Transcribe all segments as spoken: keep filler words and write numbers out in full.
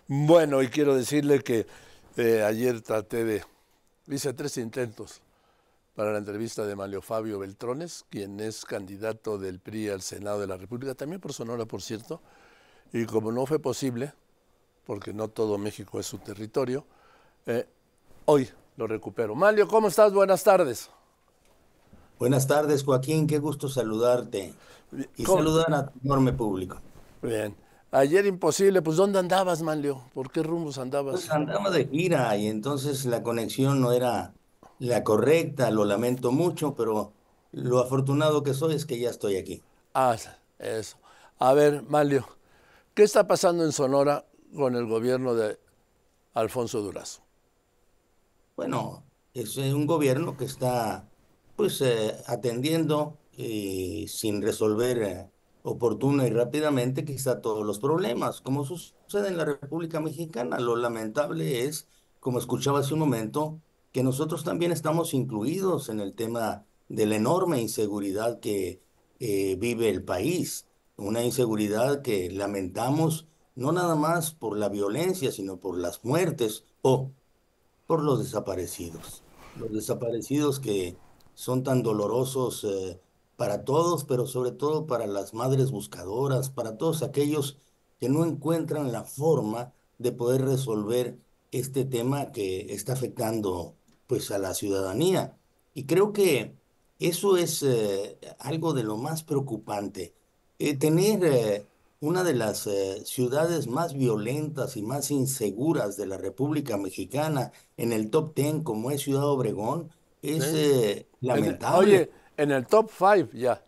Bueno, y quiero decirle que eh, ayer traté de, hice tres intentos para la entrevista de Manlio Fabio Beltrones, quien es candidato del P R I al Senado de la República, también por Sonora, por cierto, y como no fue posible, porque no todo México es su territorio, eh, hoy lo recupero. Manlio, ¿cómo estás? Buenas tardes. Buenas tardes, Joaquín, qué gusto saludarte y ¿Cómo? saludar a tu enorme público. Bien. Ayer imposible, pues ¿dónde andabas, Manlio? ¿Por qué rumbos Pues andabas? andaba de gira y entonces la conexión no era la correcta, lo lamento mucho, pero lo afortunado que soy es que ya estoy aquí. Ah, eso. A ver, Manlio, ¿qué está pasando en Sonora con el gobierno de Alfonso Durazo? Bueno, es eh, un gobierno que está pues eh, atendiendo y sin resolver eh, oportuna y rápidamente quizá todos los problemas, como sucede en la República Mexicana. Lo lamentable es, como escuchaba hace un momento, que nosotros también estamos incluidos en el tema de la enorme inseguridad que eh, vive el país, una inseguridad que lamentamos no nada más por la violencia, sino por las muertes o por los desaparecidos. Los desaparecidos que son tan dolorosos eh, para todos, pero sobre todo para las madres buscadoras, para todos aquellos que no encuentran la forma de poder resolver este tema que está afectando pues a la ciudadanía. Y creo que eso es eh, algo de lo más preocupante. Eh, tener eh, una de las eh, ciudades más violentas y más inseguras de la República Mexicana en el top ten como es Ciudad Obregón, es ¿Sí? eh, En- lamentable. oye, en el top cinco ya.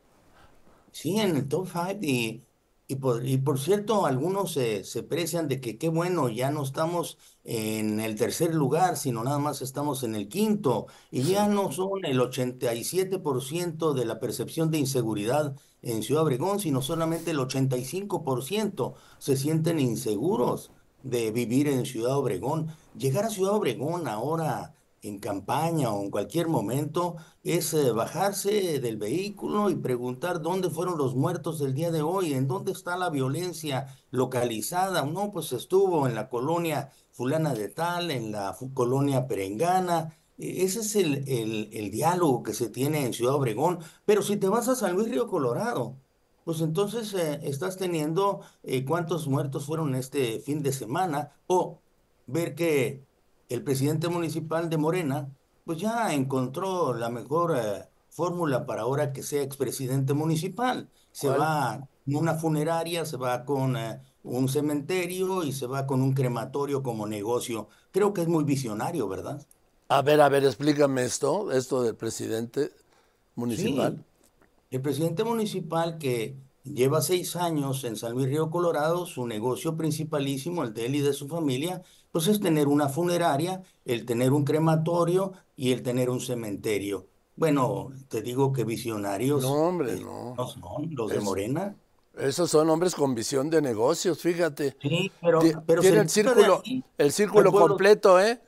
Sí, en el top cinco y, y, por, y por cierto, algunos se se precian de que qué bueno, ya no estamos en el tercer lugar, sino nada más estamos en el quinto y Sí. ya no son el ochenta y siete por ciento de la percepción de inseguridad en Ciudad Obregón, sino solamente el ochenta y cinco por ciento se sienten inseguros de vivir en Ciudad Obregón. Llegar a Ciudad Obregón ahora en campaña o en cualquier momento es eh, bajarse del vehículo y preguntar dónde fueron los muertos del día de hoy, en dónde está la violencia localizada. No, pues estuvo en la colonia fulana de tal, en la fu- colonia Perengana. E- Ese es el, el, el diálogo que se tiene en Ciudad Obregón. Pero si te vas a San Luis Río Colorado, pues entonces eh, estás teniendo eh, cuántos muertos fueron este fin de semana o ver que el presidente municipal de Morena pues ya encontró la mejor eh, fórmula para ahora que sea expresidente municipal. Se ¿Cuál? va a una funeraria, se va con eh, un cementerio y se va con un crematorio como negocio. Creo que es muy visionario, ¿verdad? A ver, a ver, explícame esto, esto del presidente municipal. Sí, el presidente municipal que lleva seis años en San Luis Río Colorado, su negocio principalísimo, el de él y de su familia, pues es tener una funeraria, el tener un crematorio y el tener un cementerio. Bueno, te digo que No, visionarios hombre, eh, no. no son los de Es, Morena. esos son hombres con visión de negocios, fíjate. Sí, pero, Ti- pero Tiene el cerquita de círculo, ahí el hay círculo pueblos completo, ¿eh?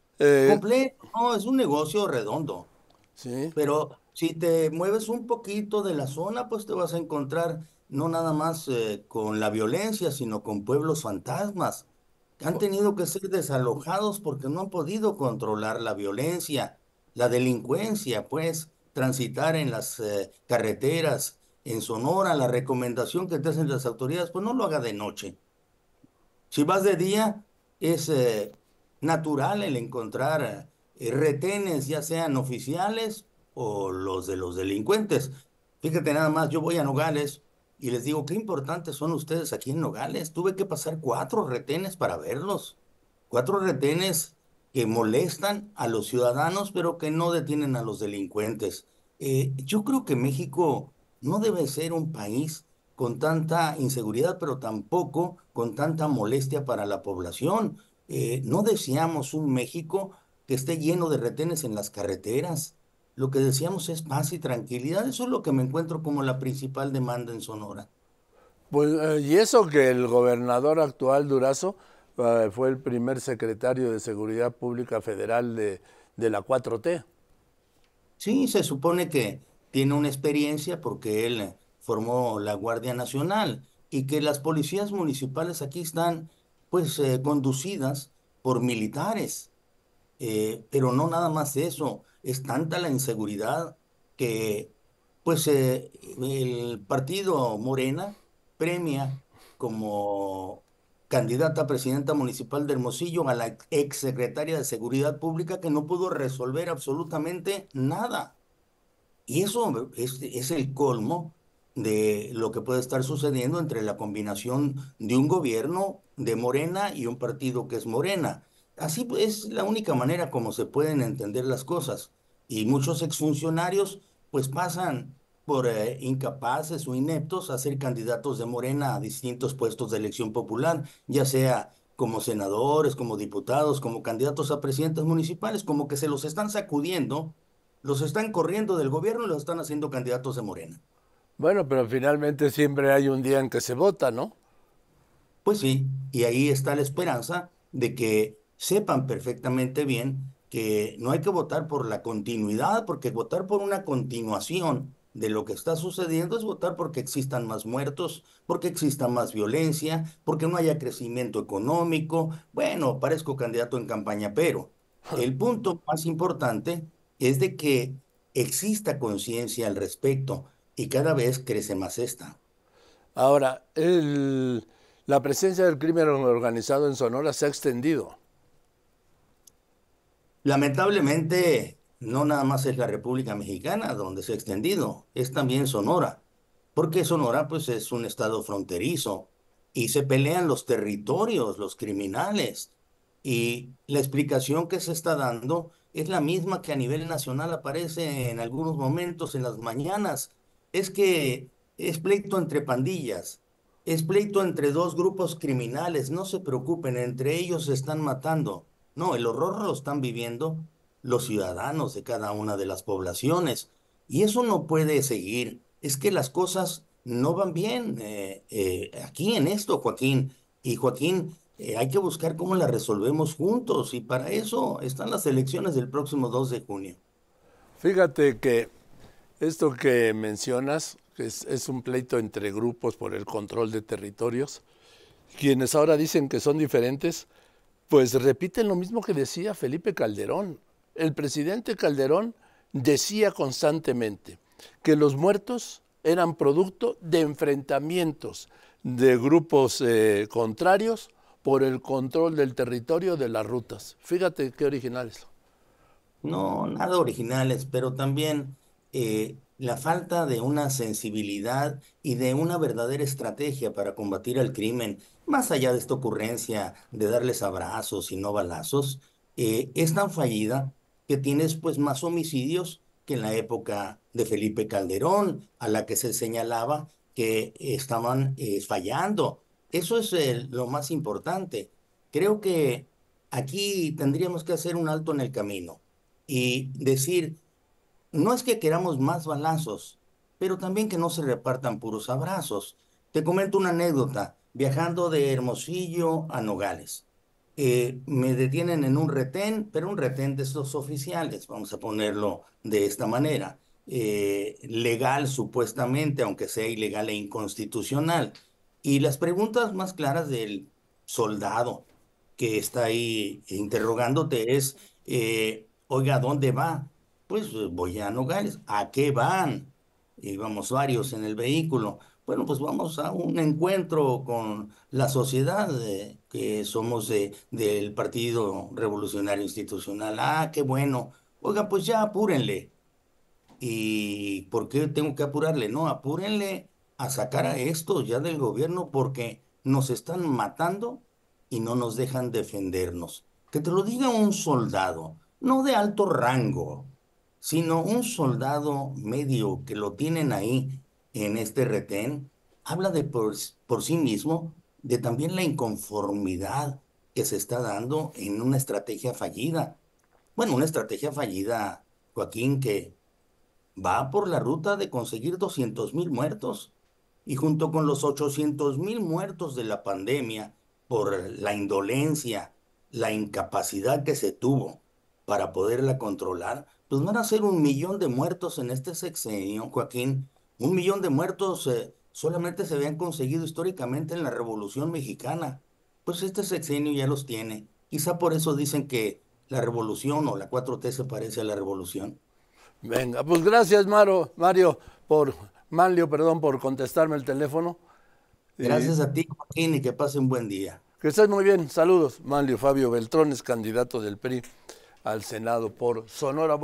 Eh, completos. No, es un negocio redondo. sí. Pero si te mueves un poquito de la zona, pues te vas a encontrar no nada más eh, con la violencia, sino con pueblos fantasmas que han tenido que ser desalojados porque no han podido controlar la violencia, la delincuencia, pues transitar en las eh, carreteras. En Sonora, la recomendación que te hacen las autoridades, pues no lo haga de noche. Si vas de día, es eh, natural el encontrar eh, retenes, ya sean oficiales o los de los delincuentes. Fíjate nada más, yo voy a Nogales y les digo, qué importantes son ustedes aquí en Nogales. Tuve que pasar cuatro retenes para verlos. Cuatro retenes que molestan a los ciudadanos, pero que no detienen a los delincuentes. Eh, yo creo que México no debe ser un país con tanta inseguridad, pero tampoco con tanta molestia para la población. Eh, no deseamos un México que esté lleno de retenes en las carreteras. Lo que deseamos es paz y tranquilidad. Eso es lo que me encuentro como la principal demanda en Sonora. Pues, eh, y eso que el gobernador actual Durazo eh, fue el primer secretario de Seguridad Pública Federal de, de la cuatro T. Sí, se supone que tiene una experiencia porque él eh, formó la Guardia Nacional y que las policías municipales aquí están pues eh, conducidas por militares. Eh, pero no nada más eso, es tanta la inseguridad que pues eh, el partido Morena premia como candidata a presidenta municipal de Hermosillo a la ex secretaria de Seguridad Pública que no pudo resolver absolutamente nada. Y eso es, es el colmo de lo que puede estar sucediendo entre la combinación de un gobierno de Morena y un partido que es Morena. Así pues, es la única manera como se pueden entender las cosas. Y muchos exfuncionarios pues pasan por eh, incapaces o ineptos a ser candidatos de Morena a distintos puestos de elección popular, ya sea como senadores, como diputados, como candidatos a presidentes municipales, como que se los están sacudiendo, los están corriendo del gobierno y los están haciendo candidatos de Morena. Bueno, pero finalmente siempre hay un día en que se vota, ¿no? Pues sí, y ahí está la esperanza de que sepan perfectamente bien que no hay que votar por la continuidad, porque votar por una continuación de lo que está sucediendo es votar porque existan más muertos, porque exista más violencia, porque no haya crecimiento económico. Bueno, parezco candidato en campaña, pero el punto más importante es de que exista conciencia al respecto y cada vez crece más esta. Ahora, el- la presencia del crimen organizado en Sonora se ha extendido. Lamentablemente, no nada más es la República Mexicana donde se ha extendido, es también Sonora, porque Sonora pues es un estado fronterizo y se pelean los territorios, los criminales. Y la explicación que se está dando es la misma que a nivel nacional aparece en algunos momentos en las mañanas. Es que es pleito entre pandillas, es pleito entre dos grupos criminales, no se preocupen, entre ellos se están matando. No, el horror lo están viviendo los ciudadanos de cada una de las poblaciones. Y eso no puede seguir. Es que las cosas no van bien eh, eh, aquí en esto, Joaquín. Y Joaquín, eh, hay que buscar cómo la resolvemos juntos. Y para eso están las elecciones del próximo dos de junio. Fíjate que esto que mencionas, que es, es un pleito entre grupos por el control de territorios, quienes ahora dicen que son diferentes, pues repiten lo mismo que decía Felipe Calderón. El presidente Calderón decía constantemente que los muertos eran producto de enfrentamientos de grupos eh, contrarios por el control del territorio de las rutas. Fíjate qué originales. No, nada originales, pero también eh, la falta de una sensibilidad y de una verdadera estrategia para combatir al crimen, más allá de esta ocurrencia de darles abrazos y no balazos, eh, es tan fallida que tienes pues más homicidios que en la época de Felipe Calderón, a la que se señalaba que estaban eh, fallando. Eso es eh, lo más importante. Creo que aquí tendríamos que hacer un alto en el camino y decir, no es que queramos más balazos, pero también que no se repartan puros abrazos. Te comento una anécdota. Viajando de Hermosillo a Nogales, eh, me detienen en un retén, pero un retén de estos oficiales, vamos a ponerlo de esta manera, eh, legal supuestamente, aunque sea ilegal e inconstitucional. Y las preguntas más claras del soldado que está ahí interrogándote es, eh, oiga, ¿a dónde va? Pues eh, voy a Nogales. ¿A qué van? Íbamos varios en el vehículo. Bueno, pues vamos a un encuentro con la sociedad, eh, que somos de, del Partido Revolucionario Institucional. Ah, qué bueno. Oiga, pues ya apúrenle. ¿Y por qué tengo que apurarle? No, apúrenle a sacar a estos ya del gobierno porque nos están matando y no nos dejan defendernos. Que te lo diga un soldado, no de alto rango, sino un soldado medio que lo tienen ahí en este retén, habla de por, por sí mismo de también la inconformidad que se está dando en una estrategia fallida. Bueno, una estrategia fallida, Joaquín, que va por la ruta de conseguir doscientos mil muertos. Y junto con los ochocientos mil muertos de la pandemia por la indolencia, la incapacidad que se tuvo para poderla controlar, pues van a ser un millón de muertos en este sexenio, Joaquín. Un millón de muertos eh, solamente se habían conseguido históricamente en la Revolución Mexicana. pues este sexenio ya los tiene. Quizá por eso dicen que la revolución o la cuatro T se parece a la revolución. Venga, pues gracias, Maro, Mario, por, Manlio, perdón, por contestarme el teléfono. Y Gracias a ti, Joaquín, y que pase un buen día. que estés muy bien. Saludos. Manlio Fabio Beltrones, candidato del P R I al Senado por Sonora.